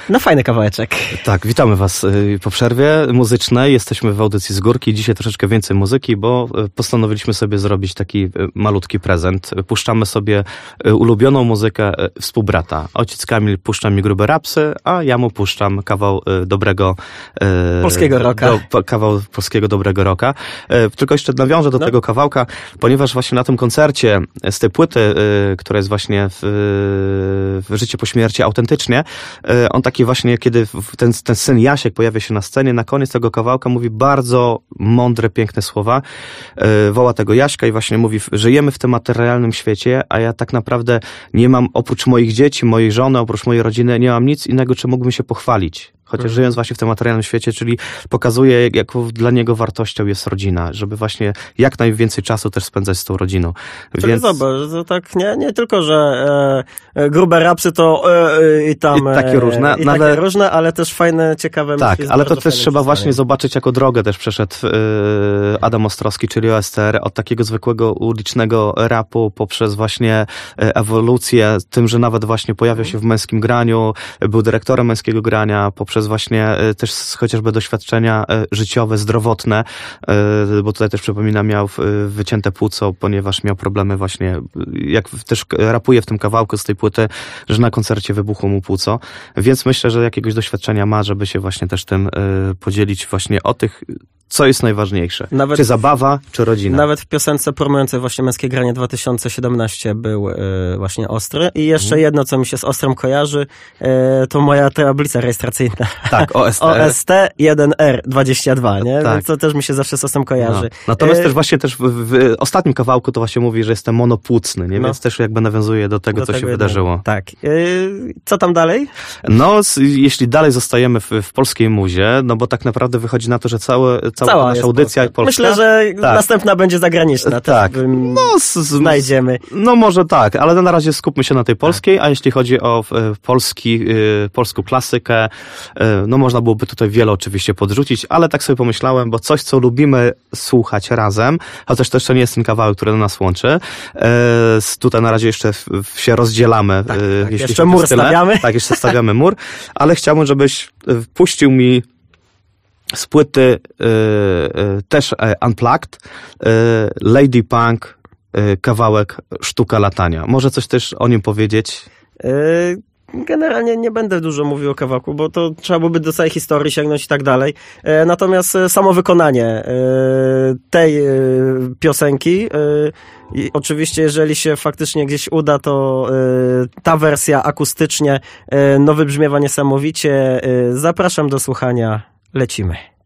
na fajny kawałeczek. Tak, witamy Was po przerwie muzycznej. Jesteśmy w audycji z górki. Dzisiaj troszeczkę więcej muzyki, bo postanowiliśmy sobie zrobić taki malutki prezent. Puszczamy sobie ulubioną muzykę współbrata. Ojciec Kamil puszcza mi grube rapsy, a ja mu puszczam kawał dobrego... polskiego rocka. Kawał polskiego dobrego rocka. Tylko jeszcze nawiążę do tego kawałka, ponieważ właśnie na tym koncercie z tej płyty, która jest właśnie w Życie po śmierci autentycznie, on taki właśnie, kiedy ten syn Jasiek pojawia się na scenie, na koniec tego kawałka mówi bardzo mądre, piękne słowa. Woła tego Jaśka i właśnie mówi, żyjemy w tym materialnym świecie, a ja tak naprawdę nie mam, oprócz moich dzieci, mojej żony, oprócz mojej rodziny, nie mam nic innego, czym mógłbym się pochwalić. Chociaż żyjąc właśnie w tym materialnym świecie, czyli pokazuje, jaką dla niego wartością jest rodzina, żeby właśnie jak najwięcej czasu też spędzać z tą rodziną. Więc... Zobacz, to tak nie tylko, że grube rapsy to i takie różne, takie różne, ale też fajne, ciekawe tak, myśli. ale to też trzeba właśnie zobaczyć, jaką drogę też przeszedł Adam Ostrowski, czyli OSTR, od takiego zwykłego ulicznego rapu poprzez właśnie ewolucję, tym, że nawet właśnie pojawiał się w męskim graniu, był dyrektorem męskiego grania, poprzez właśnie też chociażby doświadczenia życiowe, zdrowotne, bo tutaj też przypominam, miał wycięte płuco, ponieważ miał problemy właśnie, jak też rapuje w tym kawałku z tej płyty, że na koncercie wybuchło mu płuco, więc myślę, że jakiegoś doświadczenia ma, żeby się właśnie też tym podzielić właśnie o tych, co jest najważniejsze. Czy zabawa, czy rodzina. Nawet w piosence promującej właśnie Męskie Granie 2017 był właśnie Ostry. I jeszcze jedno, co mi się z Ostrem kojarzy, to moja tablica rejestracyjna. Tak, OST 1R22, nie? Tak. Więc to też mi się zawsze z Ostrem kojarzy. No. Natomiast też właśnie też w ostatnim kawałku to właśnie mówi, że jestem monopłucny, nie? Więc też jakby nawiązuje do tego, co się wydarzyło. Tak. Co tam dalej? No, jeśli dalej zostajemy w polskiej muzie, no bo tak naprawdę wychodzi na to, że cała nasza audycja polska. Myślę, że następna będzie zagraniczna. Tak. Znajdziemy. No może tak, ale na razie skupmy się na tej polskiej, a jeśli chodzi o polską klasykę, no można byłoby tutaj wiele oczywiście podrzucić, ale tak sobie pomyślałem, bo coś, co lubimy słuchać razem, chociaż to jeszcze nie jest ten kawałek, który nas łączy. Tutaj na razie jeszcze się rozdzielamy. Tak, jeszcze mur stawiamy. Tak, jeszcze stawiamy mur, ale chciałbym, żebyś puścił mi z płyty też Unplugged, Lady Punk, kawałek Sztuka latania. Może coś też o nim powiedzieć? Generalnie nie będę dużo mówił o kawałku, bo to trzeba byłoby do całej historii sięgnąć i tak dalej. Natomiast samo wykonanie tej piosenki, i oczywiście jeżeli się faktycznie gdzieś uda, to ta wersja akustycznie wybrzmiewa niesamowicie. Zapraszam do słuchania. Lecimy.